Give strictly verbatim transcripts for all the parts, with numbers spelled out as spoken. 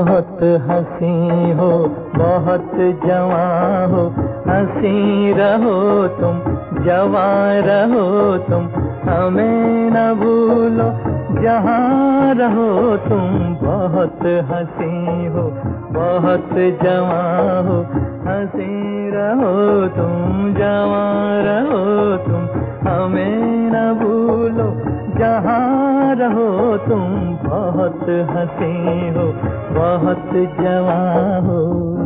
बहुत हंसी हो, बहुत जवां हो, हंसी रहो तुम, जवां रहो तुम, हमें न भूलो जहाँ रहो तुम। बहुत हंसी हो, बहुत जवां हो, हंसी रहो तुम, जवां रहो तुम, हमें न भूलो जहाँ रहो तुम। बहुत हंसी हो, बहुत जवां हो।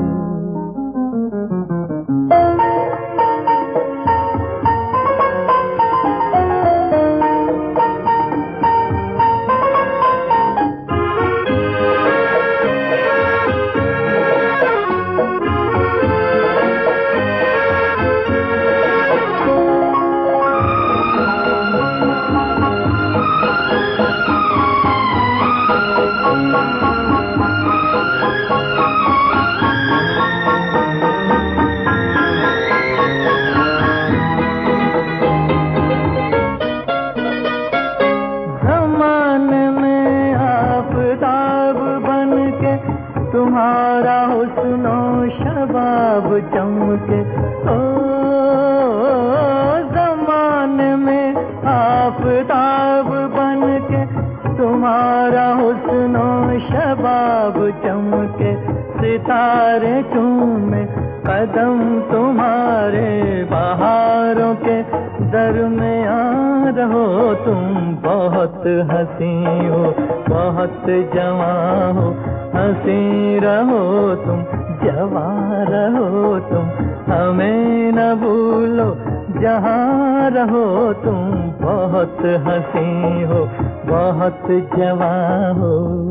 तुम्हारा हुस्नो शबाब चमके, ओ ज़माने में आफ़ताब बनके, तुम्हारा हुस्नो शबाब चमके, सितारे चूमे कदम तुम्हारे, बहारों के दरमियाँ रहो तुम। बहुत हंसी हो, बहुत जवां हो, हंसी रहो तुम, जवां रहो तुम, हमें न भूलो जहाँ रहो तुम। बहुत हंसी हो, बहुत जवां हो।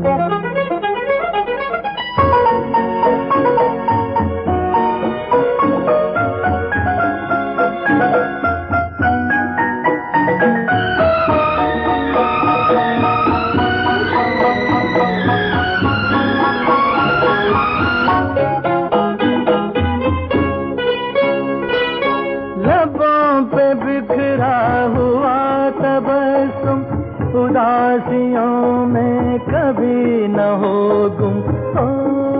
बिखरा हुआ तबस्सुम, उदासियों में कभी न हो गुम। ओ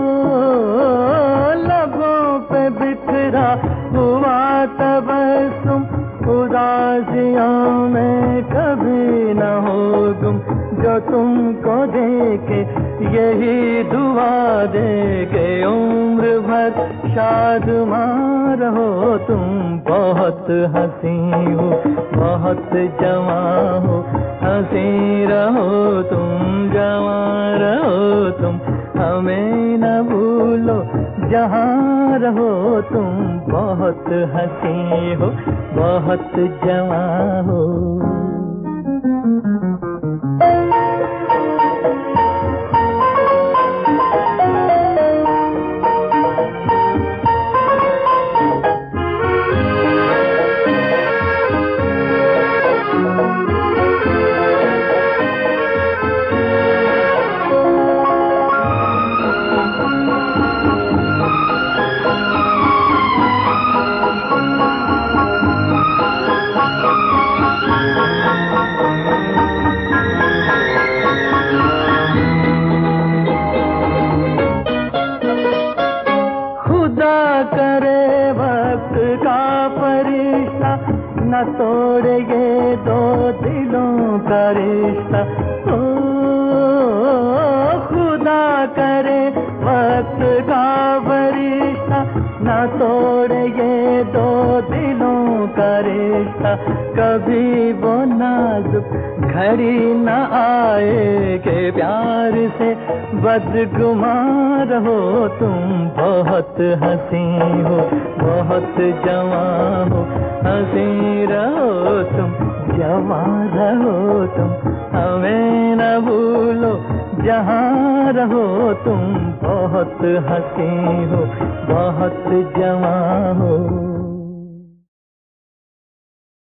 लबों पे बिखरा हुआ तबस्सुम, उदासियों में कभी न हो गुम। जो तुमको देखे यही दुआ दे के उम्र भर शादमां रहो तुम। बहुत हंसी हो, बहुत जवां हो, हंसी रहो तुम, जवां रहो तुम, हमें न भूलो जहाँ रहो तुम। बहुत हंसी हो, बहुत जवां हो। करे वक्त का फरिश्ता, न तोड़े ये दो दिलों का रिश्ता। ओ खुदा करे वक्त का फरिश्ता, न तोड़े ये दो दिलों का रिश्ता। कभी वो नाजुक घड़ी न आए के प्यार से बदगुमान रहो तुम। बहुत हंसी हो, बहुत जवां हो, हंसी रहो तुम, जवां रहो तुम, हमें न भूलो जहाँ रहो तुम। बहुत हंसी हो, बहुत जवां हो।